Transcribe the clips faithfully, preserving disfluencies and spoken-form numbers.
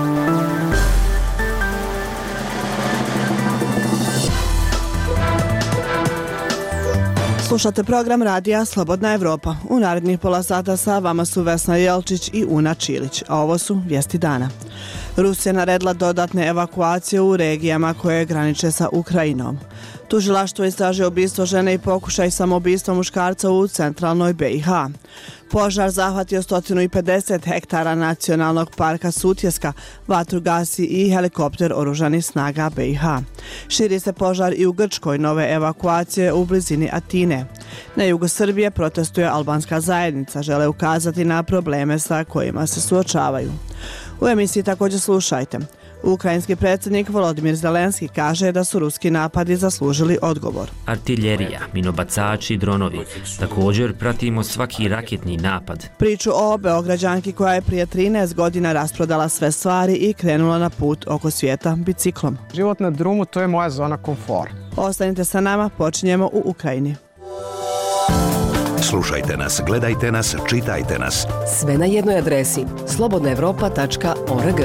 Slušate program radija Slobodna Evropa. U narednih pola sata sa vama su Vesna Jelčić i Una Čilić, a ovo su vijesti dana. Rusija naredila dodatne evakuacije u regijama koje graniče sa Ukrajinom. Tužilaštvo istražuje ubistvo žene i pokušaj samoubistva muškarca u centralnoj B i H. Požar zahvatio sto pedeset hektara nacionalnog parka Sutjeska, vatru gasi i helikopter oružanih snaga B i H. Širi se požar i u Grčkoj, nove evakuacije u blizini Atine. Na jugu Srbije protestuje albanska zajednica, žele ukazati na probleme sa kojima se suočavaju. U emisiji također slušajte. Ukrajinski predsjednik Volodimir Zelenski kaže da su ruski napadi zaslužili odgovor. Artiljerija, minobacači i dronovi. Također pratimo svaki raketni napad. Priču o Beograđanki koja je prije trinaest godina rasprodala sve stvari i krenula na put oko svijeta biciklom. Život na drumu, to je moja zona komfora. Ostanite sa nama, počinjemo u Ukrajini. Slušajte nas, gledajte nas, čitajte nas. Sve na jednoj adresi slobodna evropa tačka org.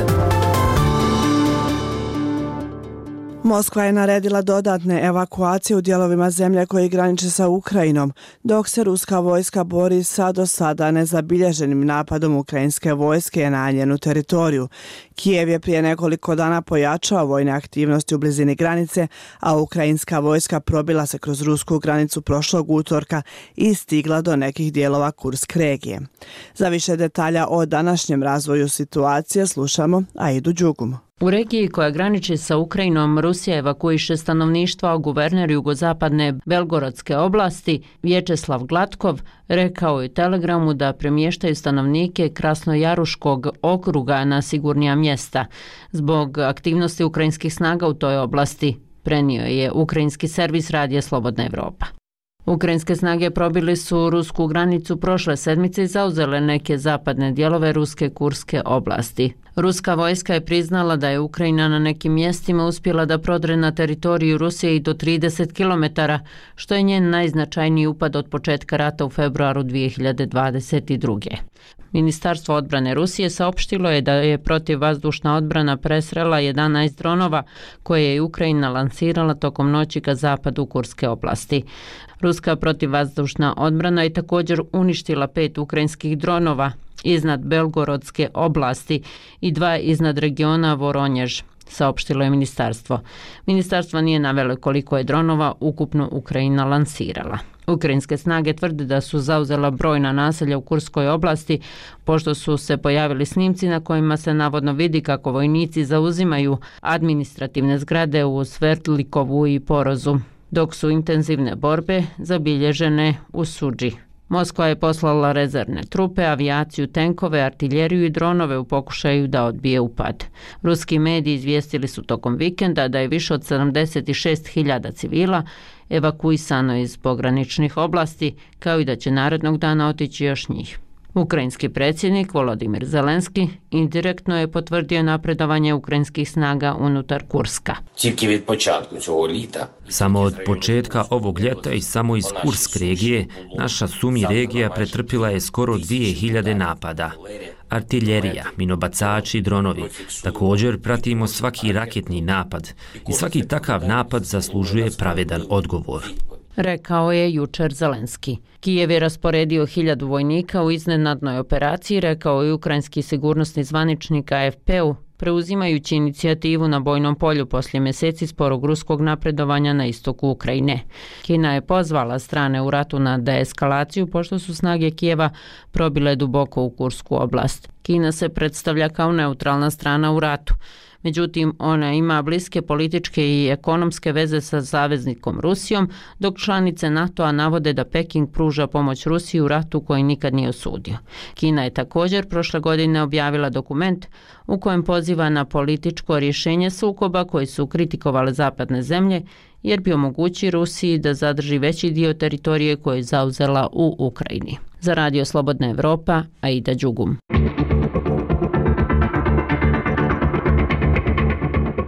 Moskva je naredila dodatne evakuacije u dijelovima zemlje koji graniče sa Ukrajinom, dok se ruska vojska bori sa do sada nezabilježenim napadom ukrajinske vojske na njenu teritoriju. Kijev je prije nekoliko dana pojačao vojne aktivnosti u blizini granice, a ukrajinska vojska probila se kroz rusku granicu prošlog utorka i stigla do nekih dijelova Kursk regije. Za više detalja o današnjem razvoju situacije slušamo Aidu Đugum. U regiji koja graniči sa Ukrajinom, Rusija evakuiše stanovništvo, a guverner jugozapadne Belgorodske oblasti Vječeslav Glatkov rekao je u Telegramu da premještaju stanovnike Krasnojaruškog okruga na sigurnija mjesta zbog aktivnosti ukrajinskih snaga u toj oblasti, prenio je ukrajinski servis radija Slobodna Evropa. Ukrajinske snage probili su rusku granicu prošle sedmice i zauzele neke zapadne dijelove ruske Kurske oblasti. Ruska vojska je priznala da je Ukrajina na nekim mjestima uspjela da prodre na teritoriju Rusije i do trideset kilometara, što je njen najznačajniji upad od početka rata u februaru dvije hiljade dvadeset druge. Ministarstvo odbrane Rusije saopštilo je da je protivvazdušna odbrana presrela jedanaest dronova koje je Ukrajina lansirala tokom noći ka zapadu Kurske oblasti. Ruska protivvazdušna odbrana je također uništila pet ukrajinskih dronova iznad Belgorodske oblasti i dva iznad regiona Voronjež, saopštilo je ministarstvo. Ministarstvo nije navelo koliko je dronova ukupno Ukrajina lansirala. Ukrajinske snage tvrde da su zauzela brojna naselja u Kurskoj oblasti, pošto su se pojavili snimci na kojima se navodno vidi kako vojnici zauzimaju administrativne zgrade u Svertlikovu i Porozu, dok su intenzivne borbe zabilježene u Suđi. Moskva je poslala rezervne trupe, avijaciju, tenkove, artiljeriju i dronove u pokušaju da odbije upad. Ruski mediji izvijestili su tokom vikenda da je više od sedamdeset šest hiljada civila evakuisano iz pograničnih oblasti, kao i da će narednog dana otići još njih. Ukrajinski predsjednik Volodimir Zelenski indirektno je potvrdio napredovanje ukrajinskih snaga unutar Kurska. Samo od početka ovog ljeta i samo iz Kursk regije, naša Sumi regija pretrpila je skoro dvije hiljade napada. Artiljerija, minobacači i dronovi. Također pratimo svaki raketni napad i svaki takav napad zaslužuje pravedan odgovor, rekao je jučer Zelenski. Kijev je rasporedio hiljadu vojnika u iznenadnoj operaciji, rekao je ukrajinski sigurnosni zvaničnik A F P-u, preuzimajući inicijativu na bojnom polju poslije mjeseci sporog ruskog napredovanja na istoku Ukrajine. Kina je pozvala strane u ratu na deeskalaciju, pošto su snage Kijeva probile duboko u Kursku oblast. Kina se predstavlja kao neutralna strana u ratu. Međutim, ona ima bliske političke i ekonomske veze sa saveznikom Rusijom, dok članice NATO-a navode da Peking pruža pomoć Rusiji u ratu koji nikad nije osudio. Kina je također prošle godine objavila dokument u kojem poziva na političko rješenje sukoba koji su kritikovale zapadne zemlje, jer bi omogući Rusiji da zadrži veći dio teritorije koje je zauzela u Ukrajini. Za Radio Slobodna Evropa, Aida Đugum.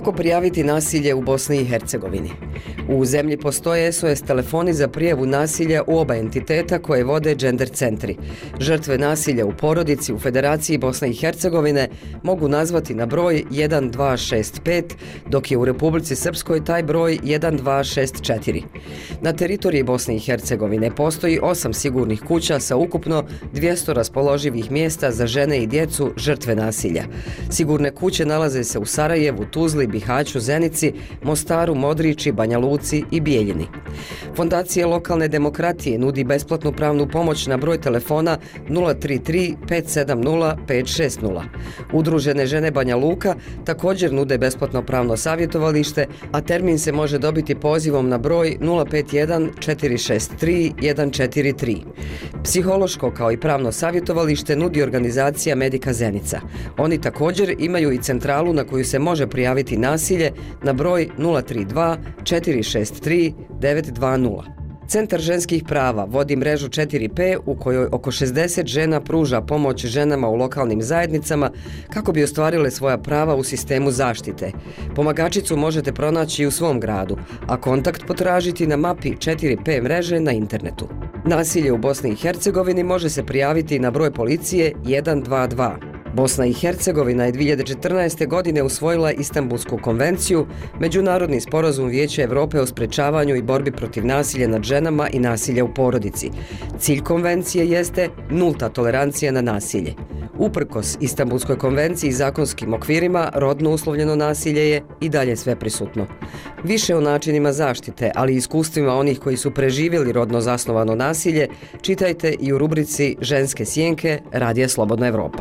Kako prijaviti nasilje u Bosni i Hercegovini? U zemlji postoje S O S telefoni za prijavu nasilja u oba entiteta koje vode gender centri. Žrtve nasilja u porodici u Federaciji Bosne i Hercegovine mogu nazvati na broj jedan dva šest pet, dok je u Republici Srpskoj taj broj jedan dva šest četiri. Na teritoriji Bosne i Hercegovine postoji osam sigurnih kuća sa ukupno dvjesto raspoloživih mjesta za žene i djecu žrtve nasilja. Sigurne kuće nalaze se u Sarajevu, Tuzli, Bihaću, Zenici, Mostaru, Modriči, Banja Luci i Bijeljini. Fondacija lokalne demokratije nudi besplatnu pravnu pomoć na broj telefona nula tri tri pet sedam nula pet šest nula. Udružene žene Banja Luka također nude besplatno pravno savjetovalište, a termin se može dobiti pozivom na broj nula pet jedan četiri šest tri jedan četiri tri. Psihološko kao i pravno savjetovalište nudi organizacija Medika Zenica. Oni također imaju i centralu na koju se može prijaviti nasilje na broj nula tri dva četiri šest tri devet dva nula. Centar ženskih prava vodi mrežu četiri P u kojoj oko šezdeset žena pruža pomoć ženama u lokalnim zajednicama kako bi ostvarile svoja prava u sistemu zaštite. Pomagačicu možete pronaći u svom gradu, a kontakt potražiti na mapi četiri P mreže na internetu. Nasilje u Bosni i Hercegovini može se prijaviti na broj policije jedan dva dva. Bosna i Hercegovina je dvije hiljade četrnaeste. godine usvojila Istanbulsku konvenciju, međunarodni sporazum Vijeća Europe o sprečavanju i borbi protiv nasilja nad ženama i nasilja u porodici. Cilj konvencije jeste nulta tolerancija na nasilje. Uprkos Istanbulskoj konvenciji i zakonskim okvirima, rodno uslovljeno nasilje je i dalje sveprisutno. Više o načinima zaštite, ali i iskustvima onih koji su preživjeli rodno zasnovano nasilje, čitajte i u rubrici Ženske sjenke Radija Slobodna Evropa.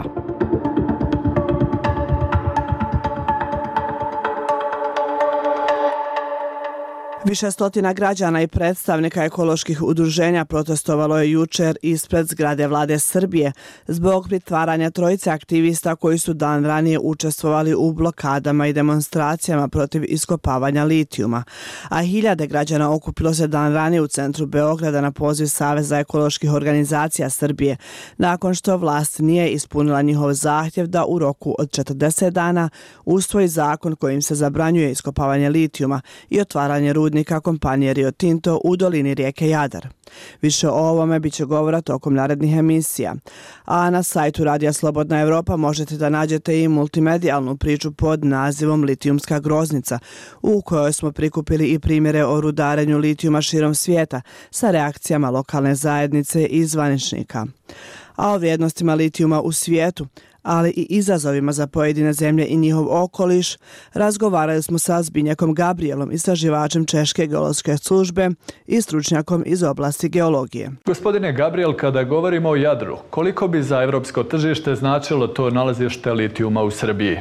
Više stotina građana i predstavnika ekoloških udruženja protestovalo je jučer ispred zgrade vlade Srbije zbog pritvaranja trojice aktivista koji su dan ranije učestvovali u blokadama i demonstracijama protiv iskopavanja litijuma, a hiljade građana okupilo se dan ranije u centru Beograda na poziv Saveza ekoloških organizacija Srbije, nakon što vlast nije ispunila njihov zahtjev da u roku od četrdeset dana usvoji zakon kojim se zabranjuje iskopavanje litijuma i otvaranje rudnika kompanije Rio Tinto u dolini rijeke Jadar. Više o ovome bit će govora tokom narednih emisija. A na sajtu Radija Slobodna Evropa možete da nađete i multimedijalnu priču pod nazivom Litijumska groznica, u kojoj smo prikupili i primjere o rudarenju litijuma širom svijeta sa reakcijama lokalne zajednice i zvaničnika. A o vrijednostima litijuma u svijetu, ali i izazovima za pojedine zemlje i njihov okoliš, razgovarali smo sa Zbinjakom Gabrielom, istraživačem Češke geološke službe i stručnjakom iz oblasti geologije. Gospodine Gabriel, kada govorimo o Jadru, koliko bi za evropsko tržište značilo to nalazište litijuma u Srbiji?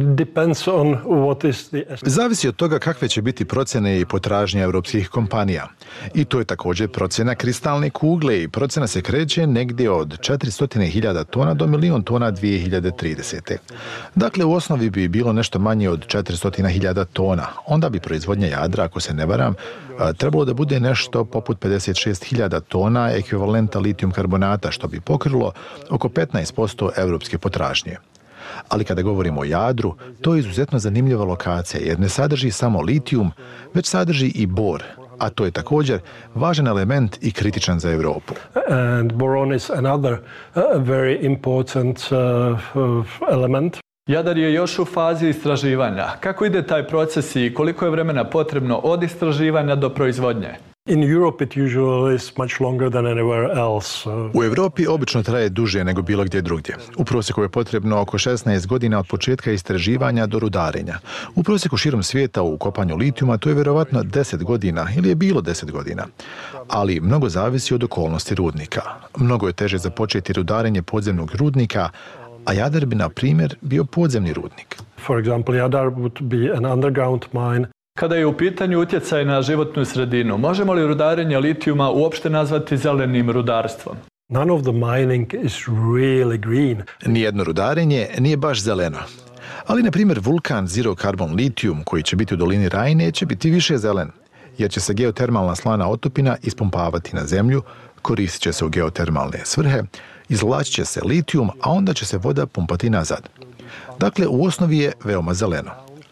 Zavisi od toga kakve će biti procjene i potražnje europskih kompanija. I to je također procjena kristalne kugle i procjena se kreće negdje od četiristo hiljada tona do milion tona dvije hiljade tridesete. Dakle, u osnovi bi bilo nešto manje od četiristo hiljada tona. Onda bi proizvodnja Jadra, ako se ne varam, trebalo da bude nešto poput pedeset šest hiljada tona ekvivalenta litijum karbonata, što bi pokrilo oko petnaest posto europske potražnje. Ali kada govorimo o Jadru, to je izuzetno zanimljiva lokacija jer ne sadrži samo litijum, već sadrži i bor, a to je također važan element i kritičan za Europu. And boron is another uh, very important uh, element. Jadar je još u fazi istraživanja. Kako ide taj proces i koliko je vremena potrebno od istraživanja do proizvodnje? In Europe it usually is much longer than anywhere else. U Europi obično traje duže nego bilo gdje drugdje. U prosjeku je potrebno oko šesnaest godina od početka istraživanja do rudarenja. U prosjeku širom svijeta u kopanju litijuma to je vjerovatno deset godina ili je bilo deset godina. Ali mnogo zavisi od okolnosti rudnika. Mnogo je teže započeti rudarenje podzemnog rudnika, a Jadar bi, na primjer, bio podzemni rudnik. For example, Jadar would be an underground mine. Kada je u pitanju utjecaj na životnu sredinu, možemo li rudarenje litijuma uopšte nazvati zelenim rudarstvom? None of the mining is really green. Nijedno rudarenje nije baš zeleno. Ali, na primjer, vulkan Zero Carbon Lithium, koji će biti u dolini Rajne, će biti više zelen, jer će se geotermalna slana otopina ispumpavati na zemlju, koristit će se u geotermalne svrhe, izvlačit će se litijum, a onda će se voda pumpati nazad. Dakle, u osnovi je veoma zeleno.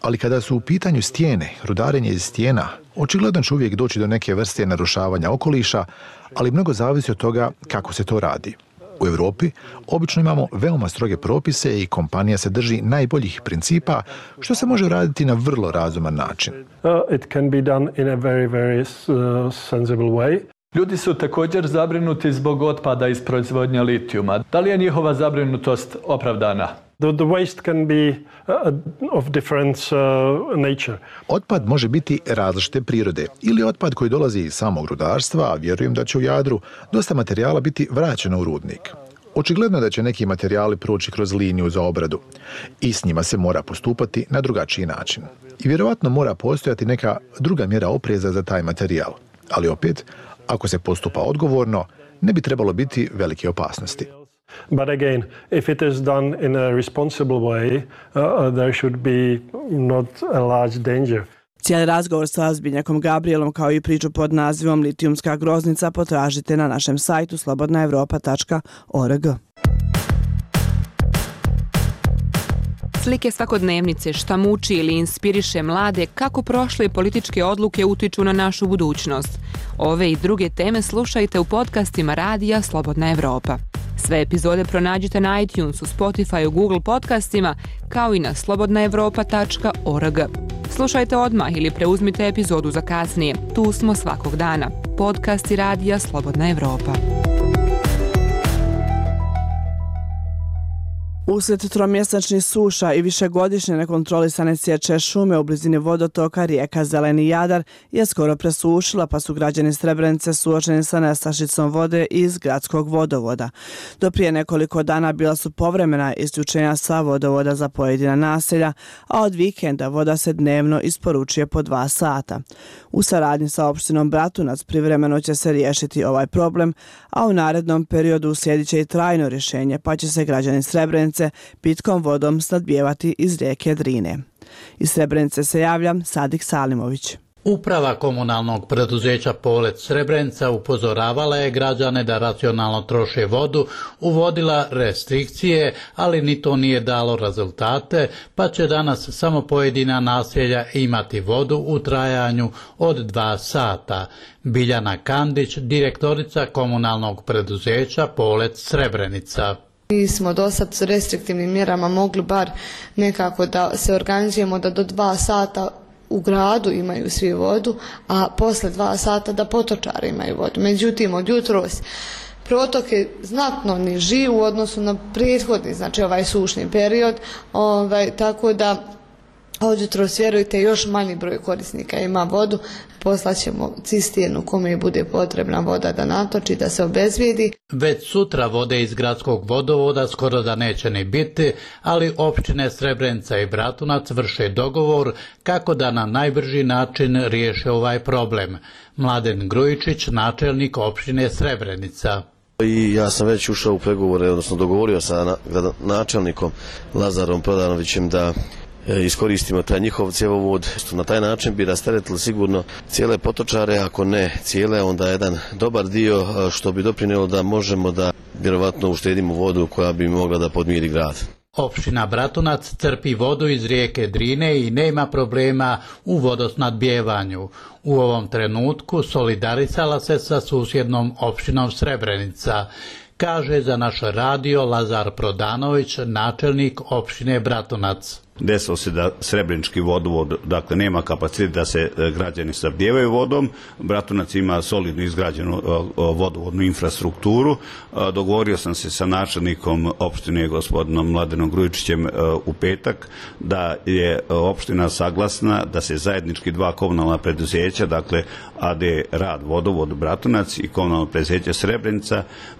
Ali kada su u pitanju stijene, rudarenje iz stijena, očigledno će uvijek doći do neke vrste narušavanja okoliša, ali mnogo zavisi od toga kako se to radi. U Europi obično imamo veoma stroge propise i kompanija se drži najboljih principa, što se može raditi na vrlo razuman način. Uh, it can be done in a very, very uh, sensible way. Ljudi su također zabrinuti zbog otpada iz proizvodnje litijuma. Da li je njihova zabrinutost opravdana? The, the waste can be uh, of different uh, nature. Otpad može biti različite prirode ili otpad koji dolazi iz samog rudarstva, a vjerujem da će u Jadru dosta materijala biti vraćeno u rudnik. Očigledno je da će neki materijali proći kroz liniju za obradu i s njima se mora postupati na drugačiji način. I vjerovatno mora postojati neka druga mjera opreza za taj materijal. Ali opet, ako se postupa odgovorno, ne bi trebalo biti velike opasnosti. But again, if it is done in a responsible way, uh, there should be not a large danger. Cijeli razgovor sa Zbignjakom Gabrielom kao i priču pod nazivom Litijumska groznica potražite na našem sajtu slobodna europa tačka org. Slike svakodnevnice, šta muči ili inspiriše mlade, kako prošle političke odluke utiču na našu budućnost. Ove i druge teme slušajte u podcastima radija Slobodna Evropa. Sve epizode pronađite na iTunesu, Spotify, Google podcastima, kao i na slobodna europa tačka org. Slušajte odmah ili preuzmite epizodu za kasnije. Tu smo svakog dana. Podcasti radija Slobodna Evropa. Uslijed tromjesečnih suša i višegodišnje nekontrolisane sječe šume u blizini vodotoka rijeka Zeleni Jadar je skoro presušila, pa su građani Srebrenice suočeni sa nestašicom vode iz gradskog vodovoda. Do prije nekoliko dana bila su povremena isključenja sa vodovoda za pojedina naselja, a od vikenda voda se dnevno isporučuje po dva sata. U saradnji sa opštinom Bratunac privremeno će se riješiti ovaj problem, a u narednom periodu uslijedit će i trajno rješenje, pa će se građani Srebrenice pitkom vodom snadbijevati iz rijeke Drine. Iz Srebrenice se javlja Sadik Salimović. Uprava komunalnog preduzeća Polet Srebrenica upozoravala je građane da racionalno troše vodu, uvodila restrikcije, ali ni to nije dalo rezultate, pa će danas samo pojedina naselja imati vodu u trajanju od dva sata. Biljana Kandić, direktorica komunalnog preduzeća Polet Srebrenica. Mi smo do sad s restriktivnim mjerama mogli bar nekako da se organizujemo da do dva sata u gradu imaju svi vodu, a posle dva sata da potočari imaju vodu. Međutim, od jutros protok je znatno niži u odnosu na prethodni, znači ovaj sušni period, ovaj, tako da od jutros, vjerujte, još manji broj korisnika ima vodu. Poslaćemo cisternu kome bude potrebna voda da natoči, da se obezvijedi. Već sutra vode iz gradskog vodovoda skoro da neće ni biti, ali opštine Srebrenica i Bratunac vrše dogovor kako da na najbrži način riješe ovaj problem. Mladen Grujičić, načelnik opštine Srebrenica. I ja sam već ušao u pregovore, odnosno dogovorio sa načelnikom Lazarom Prodanovićem da iskoristimo taj njihov cjevovod. Na taj način bi rasteretili sigurno cijele potočare, ako ne cijele, onda jedan dobar dio, što bi doprinijelo da možemo da vjerovatno uštedimo vodu koja bi mogla da podmiri grad. Opština Bratunac crpi vodu iz rijeke Drine i nema problema u vodosnadbijevanju. U ovom trenutku solidarisala se sa susjednom opštinom Srebrenica, kaže za naš radio Lazar Prodanović, načelnik opštine Bratunac. Desilo se da Srebrenički vodovod, dakle, nema kapacitet da se građani snabdijevaju vodom. Bratunac ima solidno izgrađenu vodovodnu infrastrukturu. Dogovorio sam se sa načelnikom opštine, gospodinom Mladenom Grujičićem, u petak da je opština saglasna da se zajednički dva komunalna preduzeća, dakle A D Rad Vodovod Bratunac i komunalno preduzeće Srebrenica,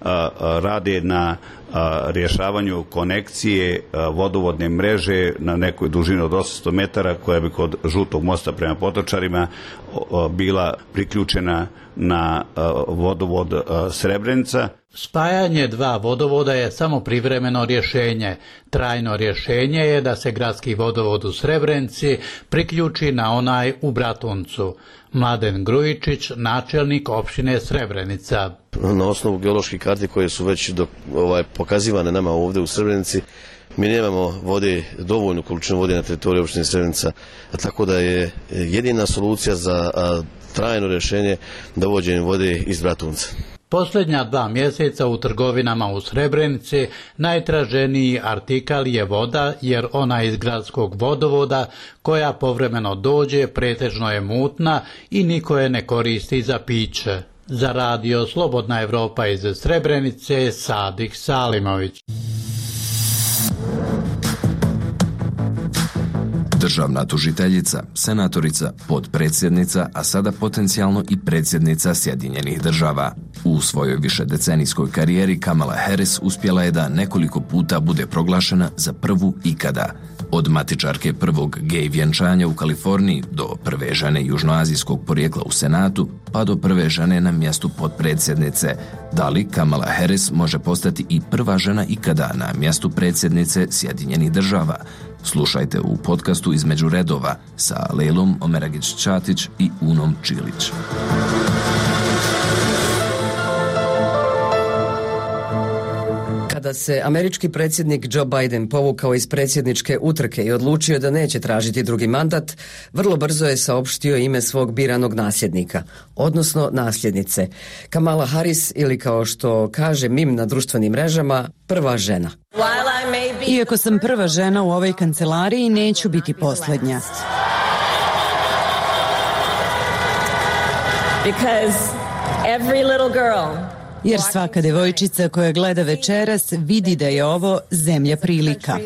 rade na rješavanju konekcije vodovodne mreže na nekoj dužini od osamsto metara koja bi kod Žutog mosta prema Potočarima bila priključena na vodovod Srebrenica. Spajanje dva vodovoda je samo privremeno rješenje. Trajno rješenje je da se gradski vodovod u Srebrenici priključi na onaj u Bratuncu. Mladen Grujičić, načelnik opštine Srebrenica. Na osnovu geoloških karti koje su već do, ovaj, pokazivane nama ovdje u Srebrenici, Mi nemamo vode, dovoljnu količinu vode na teritoriju opštine Srebrenica, tako da je jedina solucija za trajno rješenje dovođenje vode iz Bratunca. Posljednja dva mjeseca u trgovinama u Srebrenici najtraženiji artikal je voda, jer ona iz gradskog vodovoda koja povremeno dođe pretežno je mutna i niko je ne koristi za piće. Za radio Slobodna Evropa iz Srebrenice, Sadik Salimović. Državna tužiteljica, senatorica, podpredsjednica, a sada potencijalno i predsjednica Sjedinjenih država. U svojoj višedecenijskoj karijeri Kamala Harris uspjela je da nekoliko puta bude proglašena za prvu ikada. Od matičarke prvog gej vjenčanja u Kaliforniji do prve žene južnoazijskog porijekla u Senatu, pa do prve žene na mjestu potpredsjednice. Da li Kamala Harris može postati i prva žena ikada na mjestu predsjednice Sjedinjenih država? Slušajte u podcastu Između redova sa Lejlom Omeragić-Ćatić i Unom Čilić. Kada se američki predsjednik Joe Biden povukao iz predsjedničke utrke i odlučio da neće tražiti drugi mandat, vrlo brzo je saopštio ime svog biranog nasljednika, odnosno nasljednice. Kamala Harris, ili kao što kaže mim na društvenim mrežama, prva žena. Iako sam prva žena u ovoj kancelariji, neću biti posljednja. Because every little girl Jer svaka devojčica koja gleda večeras vidi da je ovo zemlja prilika.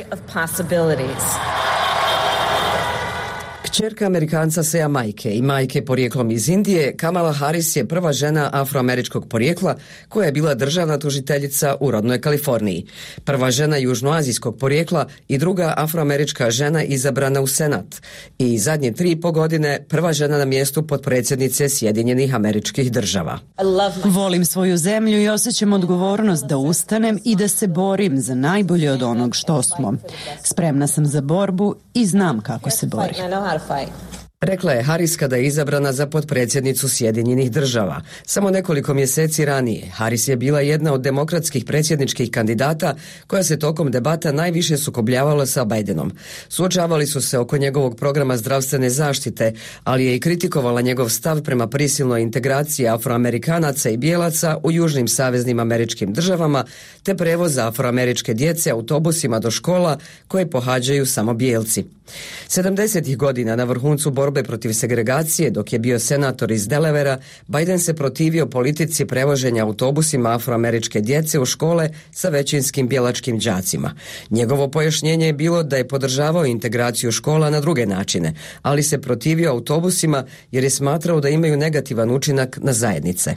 Kćerka Amerikanca sa Jamajke i majke porijeklom iz Indije, Kamala Harris je prva žena afroameričkog porijekla koja je bila državna tužiteljica u rodnoj Kaliforniji. Prva žena južnoazijskog porijekla i druga afroamerička žena izabrana u Senat. I zadnje tri i po godine prva žena na mjestu potpredsjednice Sjedinjenih Američkih Država. Volim svoju zemlju i osjećam odgovornost da ustanem i da se borim za najbolje od onog što smo. Spremna sam za borbu i znam kako se bori. Rekla je Harris kada je izabrana za potpredsjednicu Sjedinjenih Država. Samo nekoliko mjeseci ranije Harris je bila jedna od demokratskih predsjedničkih kandidata koja se tokom debata najviše sukobljavala sa Bidenom. Suočavali su se oko njegovog programa zdravstvene zaštite, ali je i kritikovala njegov stav prema prisilnoj integraciji afroamerikanaca i bijelaca u južnim saveznim američkim državama, te prevoza afroameričke djece autobusima do škola koje pohađaju samo bijelci. sedamdesetih godina na vrhuncu borbe protiv segregacije, dok je bio senator iz Delawarea, Biden se protivio politici prevoženja autobusima afroameričke djece u škole sa većinskim bijelačkim đacima. Njegovo pojašnjenje je bilo da je podržavao integraciju škola na druge načine, ali se protivio autobusima jer je smatrao da imaju negativan učinak na zajednice.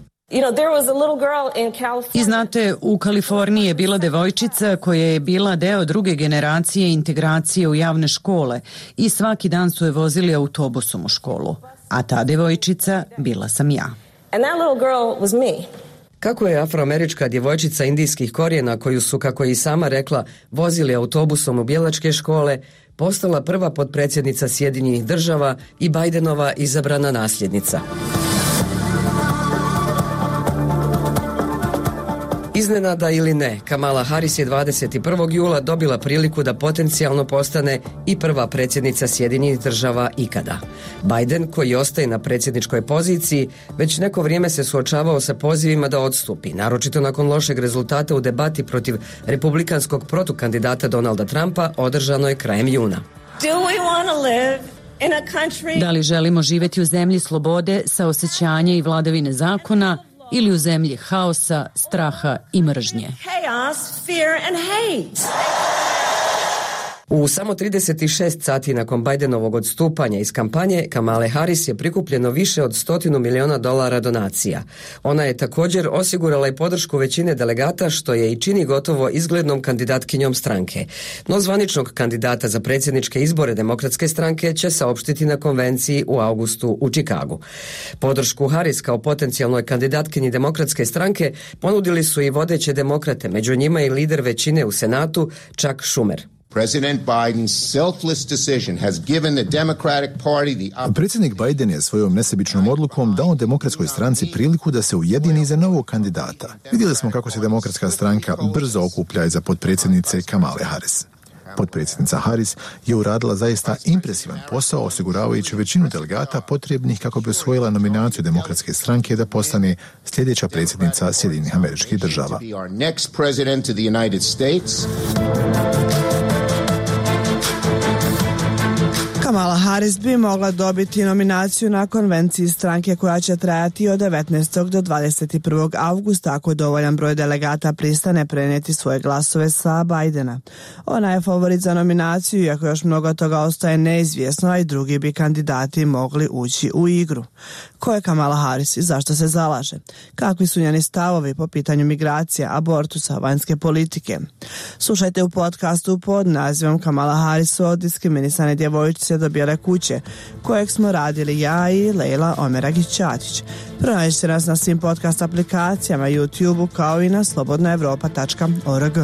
I znate, u Kaliforniji je bila devojčica koja je bila deo druge generacije integracije u javne škole i svaki dan su je vozili autobusom u školu. A ta devojčica bila sam ja. Kako je afroamerička djevojčica indijskih korijena, koju su, kako je i sama rekla, vozili autobusom u bijelačke škole, postala prva potpredsjednica Sjedinjenih Država i Bidenova izabrana nasljednica. Iznenada ili ne, Kamala Harris je dvadeset prvog jula dobila priliku da potencijalno postane i prva predsjednica Sjedinjenih Država ikada. Biden, koji ostaje na predsjedničkoj poziciji, već neko vrijeme se suočavao sa pozivima da odstupi, naročito nakon lošeg rezultata u debati protiv republikanskog protukandidata Donalda Trumpa održanoj krajem juna. Da li želimo živjeti u zemlji slobode, saosećanja i vladavine zakona, ili u zemlji haosa, straha i mržnje? U samo trideset šest sati nakon Bidenovog odstupanja iz kampanje, Kamale Harris je prikupljeno više od stotinu miliona dolara donacija. Ona je također osigurala i podršku većine delegata, što je i čini gotovo izglednom kandidatkinjom stranke. No zvaničnog kandidata za predsjedničke izbore Demokratske stranke će saopštiti na konvenciji u avgustu u Čikagu. Podršku Harris kao potencijalnoj kandidatkinji Demokratske stranke ponudili su i vodeće demokrate, među njima i lider većine u Senatu, Chuck Schumer. President Biden's selfless decision has given the Democratic Party the... Predsjednik Biden je svojom nesebičnom odlukom dao demokratskoj stranci priliku da se ujedini za novog kandidata. Vidjeli smo kako se demokratska stranka brzo okuplja iza potpredsjednice Kamale Harris. Potpredsjednica Harris je uradila zaista impresivan posao osiguravajući većinu delegata potrebnih kako bi osvojila nominaciju Demokratske stranke da postane sljedeća predsjednica Sjedinjenih Američkih Država. Kamala Harris bi mogla dobiti nominaciju na konvenciji stranke koja će trajati od devetnaestog do dvadeset prvog avgusta ako dovoljan broj delegata pristane prenijeti svoje glasove sa Bidena. Ona je favorit za nominaciju, iako još mnogo toga ostaje neizvjesno, a i drugi bi kandidati mogli ući u igru. Ko je Kamala Harris i zašto se zalaže? Kakvi su njeni stavovi po pitanju migracija, abortusa, vanjske politike? Slušajte u podcastu pod nazivom Kamala Harris o diskriminisane djevojčice do bijele kuće, kojeg smo radili ja i Lejla Omeragić-Ćatić. Pronađite nas na svim podcast aplikacijama, YouTube-u kao i na slobodna evropa tačka org.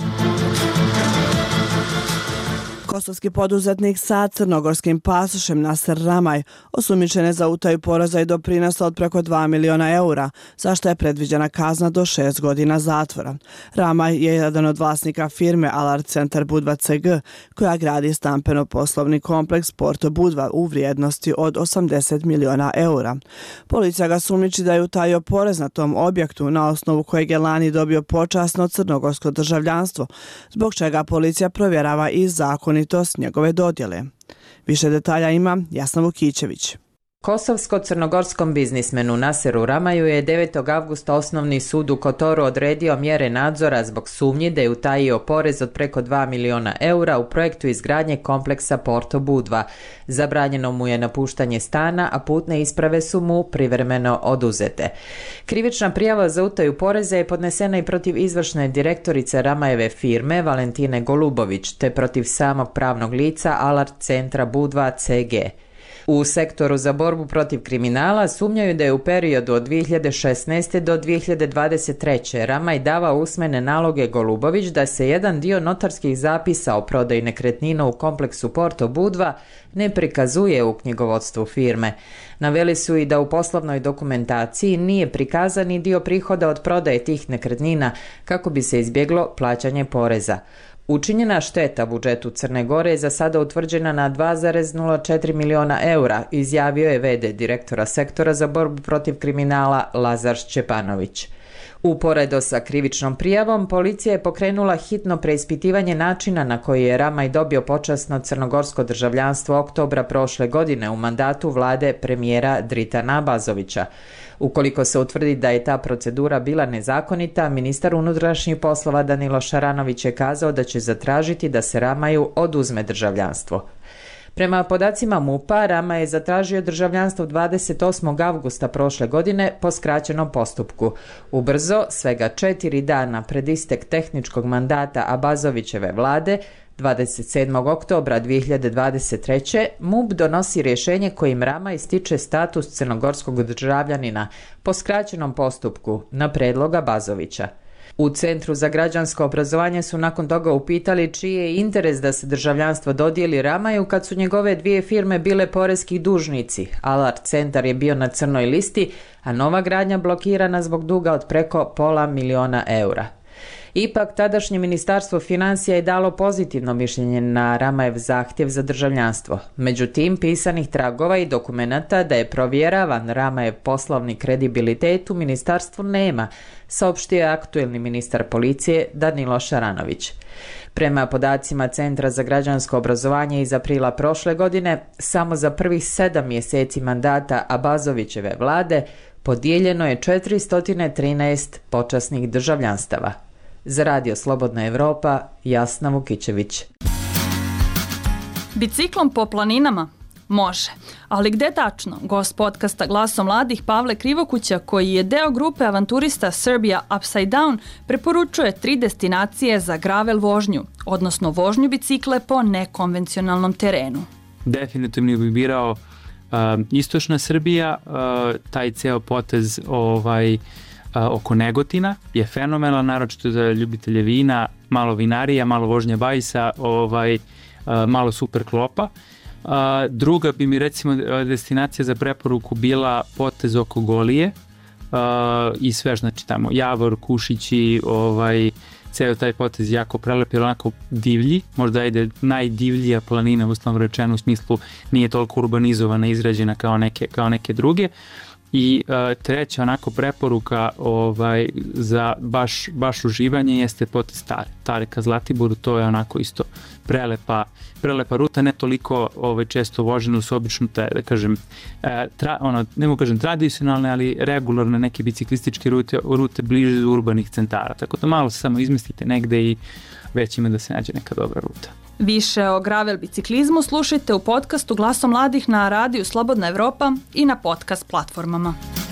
Kosovski poduzetnik sa crnogorskim pasošem Naser Ramaj osumnjičen je za utaju poreza i doprinosa od preko dva miliona eura, za što je predviđena kazna do šest godina zatvora. Ramaj je jedan od vlasnika firme Alart Centar Budva C G, koja gradi stambeno-poslovni kompleks Porto Budva u vrijednosti od osamdeset miliona eura. Policija ga sumnjiči da je utajio porez na tom objektu, na osnovu kojeg je lani dobio počasno crnogorsko državljanstvo, zbog čega policija provjerava i zakonitost njegove dodjele. Više detalja ima Jasna Vukićević. Kosovsko-crnogorskom biznismenu Naseru Ramaju je devetog avgusta Osnovni sud u Kotoru odredio mjere nadzora zbog sumnji da je utajio porez od preko dva miliona eura u projektu izgradnje kompleksa Porto Budva. Zabranjeno mu je napuštanje stana, a putne isprave su mu privremeno oduzete. Krivična prijava za utaju poreza je podnesena i protiv izvršne direktorice Ramajeve firme Valentine Golubović, te protiv samog pravnog lica Alart Centra Budva C G. U sektoru za borbu protiv kriminala sumnjaju da je u periodu od dvije hiljade šesnaeste. do dvije hiljade dvadeset treće. Ramaj davao usmene naloge Golubović da se jedan dio notarskih zapisa o prodaji nekretnina u kompleksu Porto Budva ne prikazuje u knjigovodstvu firme. Naveli su i da u poslovnoj dokumentaciji nije prikazan ni dio prihoda od prodaje tih nekretnina kako bi se izbjeglo plaćanje poreza. Učinjena šteta budžetu Crne Gore je za sada utvrđena na dva zarez nula četiri miliona eura, izjavio je ve de direktora sektora za borbu protiv kriminala Lazar Šćepanović. Uporedo sa krivičnom prijavom, policija je pokrenula hitno preispitivanje načina na koji je Ramaj dobio počasno crnogorsko državljanstvo oktobra prošle godine u mandatu vlade premijera Dritana Abazovića. Ukoliko se utvrdi da je ta procedura bila nezakonita, ministar unutrašnjih poslova Danilo Šaranović je kazao da će zatražiti da se Ramaju oduzme državljanstvo. Prema podacima MUP-a, Rama je zatražio državljanstvo dvadeset osmog avgusta prošle godine po skraćenom postupku. Ubrzo, svega četiri dana pred istek tehničkog mandata Abazovićeve vlade, dvadeset sedmog oktobra dvije hiljade dvadeset treće. MUP donosi rješenje kojim Rama ističe status crnogorskog državljanina po skraćenom postupku na predlog Abazovića. U Centru za građansko obrazovanje su nakon toga upitali čiji je interes da se državljanstvo dodijeli Ramaju kad su njegove dvije firme bile poreskih dužnici. Alart Centar je bio na crnoj listi, a nova gradnja blokirana zbog duga od preko pola miliona eura. Ipak, tadašnje ministarstvo financija je dalo pozitivno mišljenje na Ramajev zahtjev za državljanstvo. Međutim, pisanih tragova i dokumenata da je provjeravan Ramajev poslovni kredibilitet u ministarstvu nema, saopštio je aktuelni ministar policije Danilo Šaranović. Prema podacima Centra za građansko obrazovanje iz aprila prošle godine, samo za prvih sedam mjeseci mandata Abazovićeve vlade podijeljeno je četiristo trinaest počasnih državljanstava. Za Radio Slobodna Evropa, Jasna Vukićević. Biciklom po planinama? Može. Ali gde tačno? Gost podcasta Glaso mladih Pavle Krivokuća, koji je deo grupe avanturista Serbia Upside Down, preporučuje tri destinacije za gravel vožnju, odnosno vožnju bicikle po nekonvencionalnom terenu. Definitivno bih birao uh, istočna Srbija, uh, taj ceo potez ovaj oko Negotina je fenomenalno, naročito za ljubitelje vina, malo vinarija, malo vožnje bajsa, ovaj, malo super klopa. Druga bi mi recimo destinacija za preporuku bila potez oko Golije i sve, znači tamo Javor, Kušići, ovaj, ceo taj potez jako prelep, jer onako divlji, možda ide najdivljija planina, uslovno rečeno, u smislu nije toliko urbanizovana, izrađena kao neke, kao neke druge. I uh, treća onako preporuka ovaj, za baš, baš uživanje jeste potez Tare, Tare ka Zlatiboru, to je onako isto prelepa, prelepa ruta, ne toliko ovaj, često vožena, su obično te, da kažem, e, tra, ono, ne mogu kažem tradicionalne, ali regularne neke biciklističke rute, rute bliže urbanih centara, tako da malo se samo izmislite negde i već ima da se nađe neka dobra ruta. Više o gravel biciklizmu slušajte u podcastu Glasom mladih na radiju Slobodna Evropa i na podcast platformama.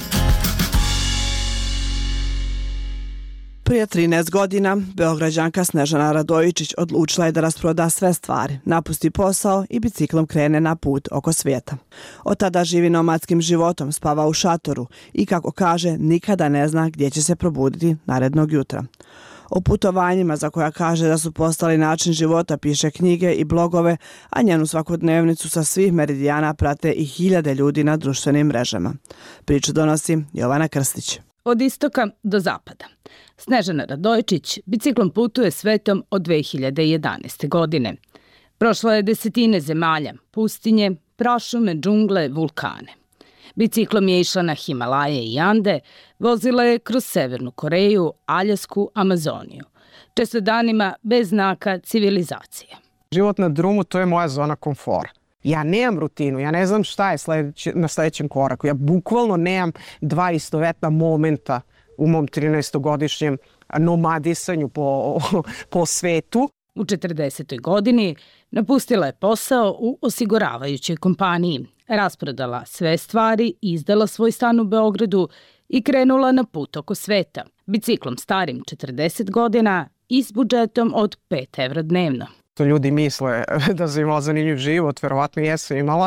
Prije trinaest godina, Beograđanka Snežana Radojičić odlučila je da rasproda sve stvari, napusti posao i biciklom krene na put oko svijeta. Od tada živi nomadskim životom, spava u šatoru i, kako kaže, nikada ne zna gdje će se probuditi narednog jutra. O putovanjima za koja kaže da su postali način života piše knjige i blogove, a njenu svakodnevnicu sa svih meridijana prate i hiljade ljudi na društvenim mrežama. Priču donosi Jovana Krstić. Od istoka do zapada. Snežana Radojičić biciklom putuje svetom od dve hiljade jedanaeste. godine. Prošla je desetine zemalja, pustinje, prašume, džungle, vulkane. Biciklom je išla na Himalaje i Ande, vozila je kroz Severnu Koreju, Aljasku, Amazoniju. Često danima bez znaka civilizacije. Život na drumu, to je moja zona komfora. Ja nemam rutinu, ja ne znam šta je sledeći, na sledećem koraku. Ja bukvalno nemam dva istovetna momenta u mom trinaestogodišnjem nomadisanju po, po svetu. U četrdesetoj godini napustila je posao u osiguravajućoj kompaniji, rasprodala sve stvari, izdala svoj stan u Beogradu i krenula na put oko sveta, biciklom starim četrdeset godina i s budžetom od pet evra dnevno. To ljudi misle da sam imala zanimljiv život, verovatno jesam imala,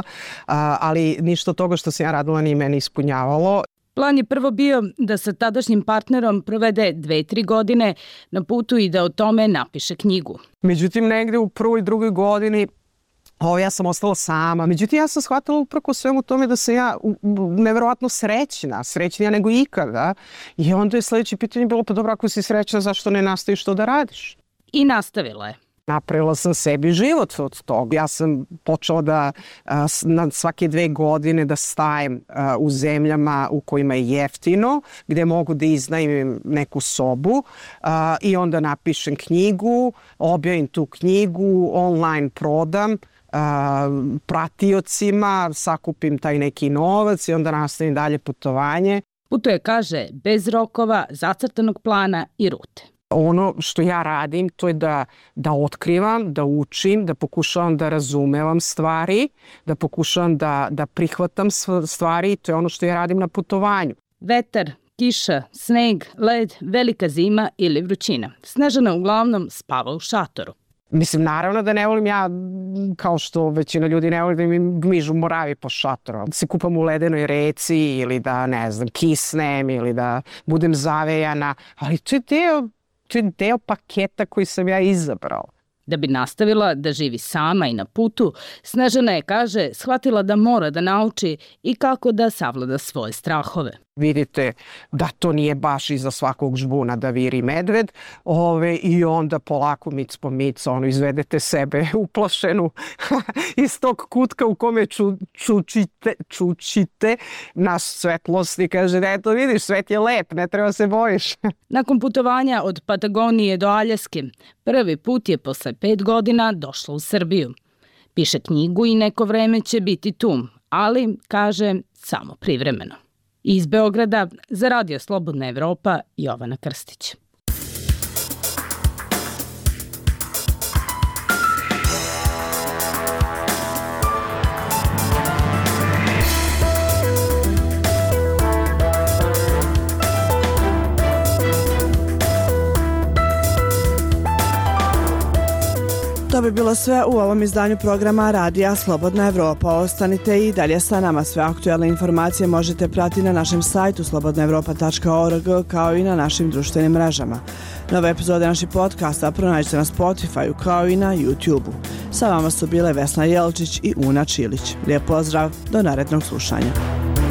ali ništa od toga što sam ja radila nije meni ispunjavalo. Plan je prvo bio da sa tadašnjim partnerom provede dve, tri godine na putu i da o tome napiše knjigu. Međutim, negde u prvoj i drugoj godini ovo, ja sam ostala sama. Međutim, ja sam shvatila upravo svemu tome da sam ja neverovatno srećna, srećnija nego ikada. I onda je sledeće pitanje bilo, pa dobro, ako si srećna, zašto ne nastaviš to da radiš? I nastavila je. Napravila sam sebi život od toga. Ja sam počela da na svake dve godine da stajem u zemljama u kojima je jeftino, gde mogu da iznajmim neku sobu i onda napišem knjigu, objavim tu knjigu, online prodam pratiocima, sakupim taj neki novac i onda nastavim dalje putovanje. Putuje, kaže, bez rokova, zacrtanog plana i rute. Ono što ja radim, to je da, da otkrivam, da učim, da pokušavam da razumevam stvari, da pokušavam da, da prihvatam stvari, to je ono što ja radim na putovanju. Vetar, kiša, sneg, led, velika zima ili vrućina. Snežana uglavnom spava u šatoru. Mislim, naravno da ne volim ja, kao što većina ljudi ne voli da mi gmižu moravi po šatoru. Da se kupam u ledenoj reci ili da, ne znam, kisnem ili da budem zavejana, ali to je deo To je deo paketa koji sam ja izabrala. Da bi nastavila da živi sama i na putu, Snežana je, kaže, shvatila da mora da nauči i kako da savlada svoje strahove. Vidite da to nije baš iza svakog žbuna da viri medved, ove, i onda polako mic po mic ono, izvedete sebe uplašenu iz tog kutka u kome ču, čučite, čučite na svetlost i kaže, eto vidiš, svet je lep, ne treba se bojiš. Nakon putovanja od Patagonije do Aljaske, prvi put je posle pet godina došla u Srbiju. Piše knjigu i neko vreme će biti tu, ali, kaže, samo privremeno. Iz Beograda za Radio Slobodna Evropa, Jovana Krstić. To bi bilo sve u ovom izdanju programa Radija Slobodna Evropa. Ostanite i dalje sa nama. Sve aktualne informacije možete pratiti na našem sajtu slobodna evropa tačka org kao i na našim društvenim mrežama. Nove epizode naših podcasta pronađite na Spotify kao i na YouTube-u. Sa vama su bile Vesna Jelčić i Una Čilić. Lijep pozdrav, do narednog slušanja.